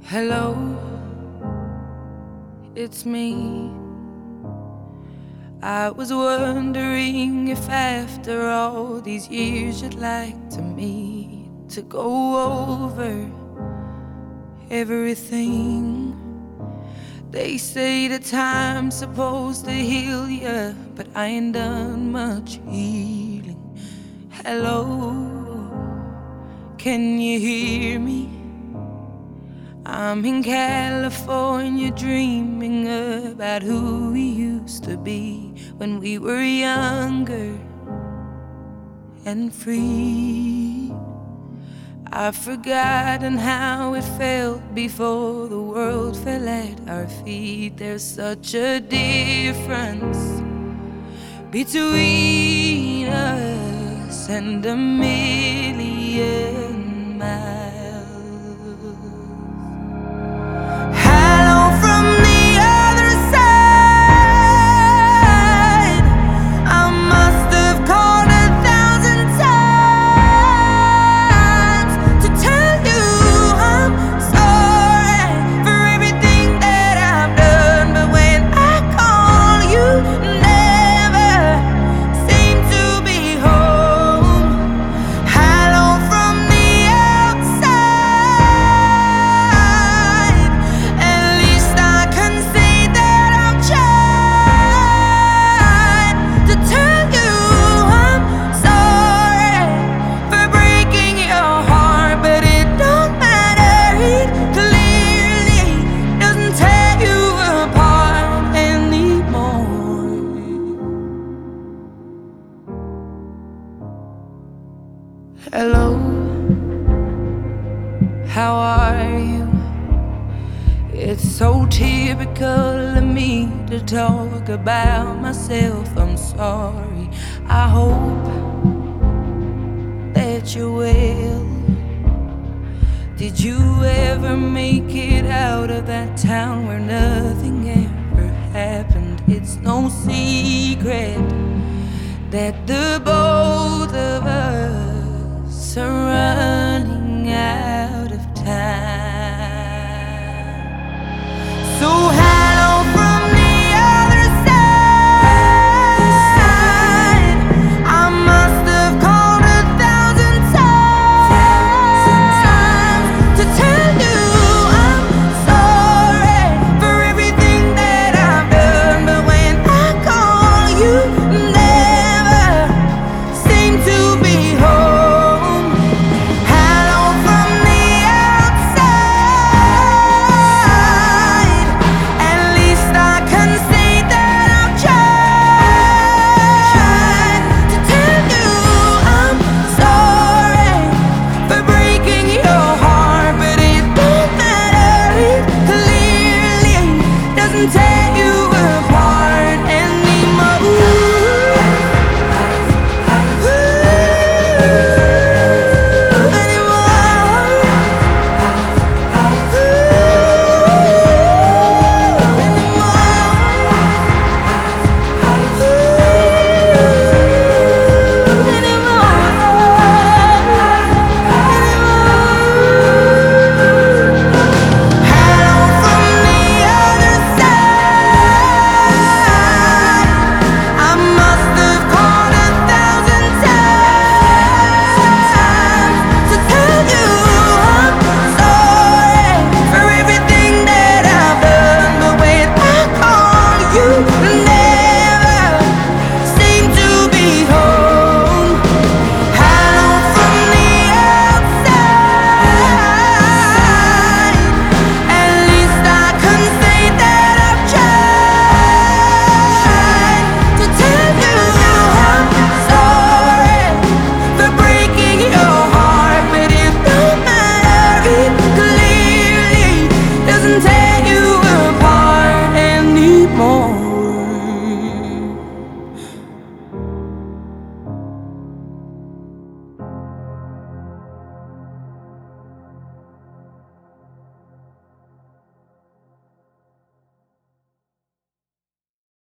Hello, it's me. I was wondering if after all these years you'd like to meet to go over everything. They say the time's supposed to heal ya, but I ain't done much healing. Hello, can you hear me? I'm in California dreaming about who we used to be when we were younger and free. I've forgotten how it felt before the world fell at our feet. There's such a difference between us and a million miles. Hello, how are you? It's so typical of me to talk about myself. I'm sorry. I hope that you're well. Did you ever make it out of that town where nothing ever happened? It's no secret that the boat